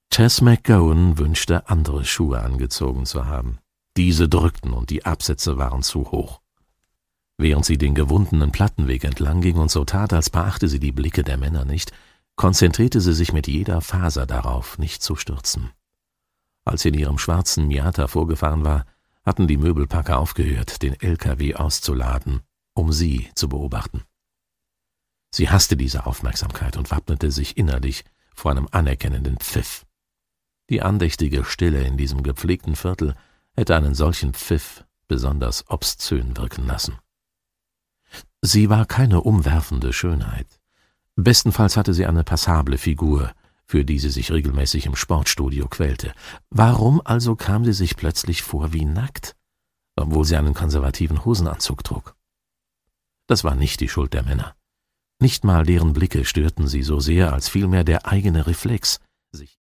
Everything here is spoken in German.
Tess McGowan wünschte, andere Schuhe angezogen zu haben. Diese drückten und die Absätze waren zu hoch. Während sie den gewundenen Plattenweg entlang ging und so tat, als beachte sie die Blicke der Männer nicht, konzentrierte sie sich mit jeder Faser darauf, nicht zu stürzen. Als sie in ihrem schwarzen Miata vorgefahren war, hatten die Möbelpacker aufgehört, den LKW auszuladen, um sie zu beobachten. Sie hasste diese Aufmerksamkeit und wappnete sich innerlich vor einem anerkennenden Pfiff. Die andächtige Stille in diesem gepflegten Viertel hätte einen solchen Pfiff besonders obszön wirken lassen. Sie war keine umwerfende Schönheit. Bestenfalls hatte sie eine passable Figur, für die sie sich regelmäßig im Sportstudio quälte. Warum also kam sie sich plötzlich vor wie nackt, obwohl sie einen konservativen Hosenanzug trug? Das war nicht die Schuld der Männer. Nicht mal deren Blicke störten sie so sehr, als vielmehr der eigene Reflex, sich